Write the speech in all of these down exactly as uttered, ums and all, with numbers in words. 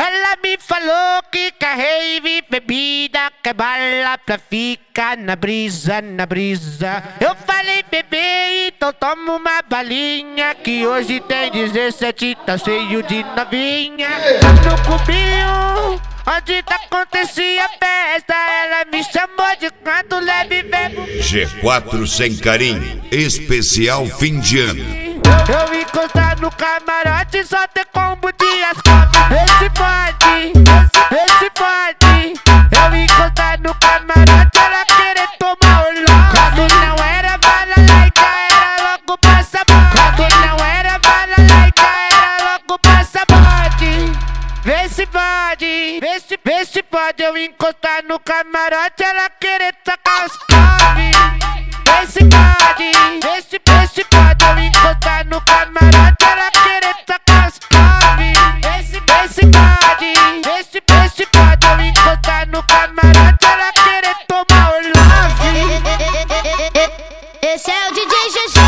Ela me falou que quer rave, bebida, quer bala pra ficar na brisa, na brisa. Eu falei, bebê, então toma uma balinha, que hoje tem dezessete, tá cheio de novinha. No cubinho, onde tá acontecia a festa, ela me chamou de canto leve, bebo. G quatro Sem Carinho, especial fim de ano. Eu encostar no camarote, só ter combo de ascalpe. Esse pode, esse pode. Eu encostar no camarote, ela querer tomar o lote. Quando não era bala laica, era logo passaporte. Quando não era bala laica, era logo passaporte. Vê se pode, vê se, vê se pode. Eu encostar no camarote, ela querer tacar os cove. Vê se pode, vê se, vê se pode. Eu encostar no camarote, ela querer tacar os cove. Vê se, vê se pode, vê se, vê se pode. Eu encostar no camarote, ela querer tomar o love. Esse é o D J G G.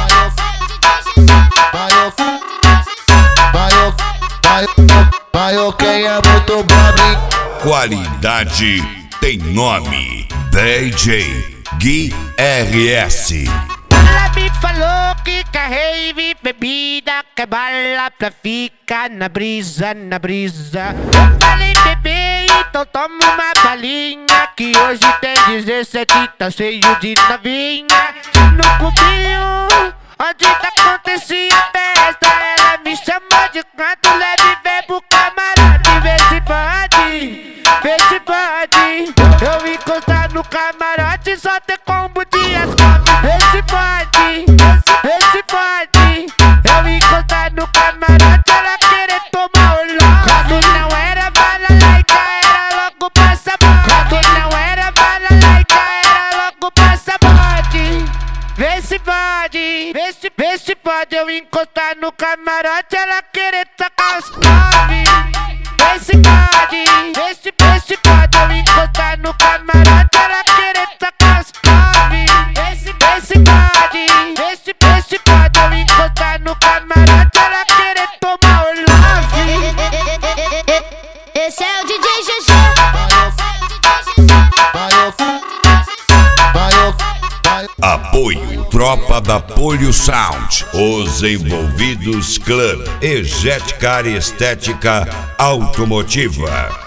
Vai, quem é muito bom. Qualidade tem nome. D J Gui R S. Ela me falou que quer rave, bebida, quer bala pra ficar na brisa, na brisa. Eu falei, bebê, então toma uma balinha, que hoje tem dezessete, tá cheio de novinha. No cubinho, onde tá acontecia a festa, ela me chamou de canto leve, bebo camarote. Vê se pode, vê se pode. Eu encostar no camarote, só ter combo de ascalpe. Vê se pode, vê se pode. Eu encostar no camarote, ela querer tomar o lote. Quando não era bala laica, era logo passaporte. Quando não era bala laica, era logo passaporte. Vê se pode, vê se, vê se pode. Eu encostar no camarote, ela querer tacar os cove. Vê se pode, vê se, vê se pode. Eu encostar no camarote, ela querer tacar os cove. Vê se, vê se pode, vê se, vê se pode. Eu encostar no camarote, ela querer tomar o love. Esse é o D J G G. Apoio Tropa da Polio Sound. Os envolvidos Club. Eject Car Estética Automotiva.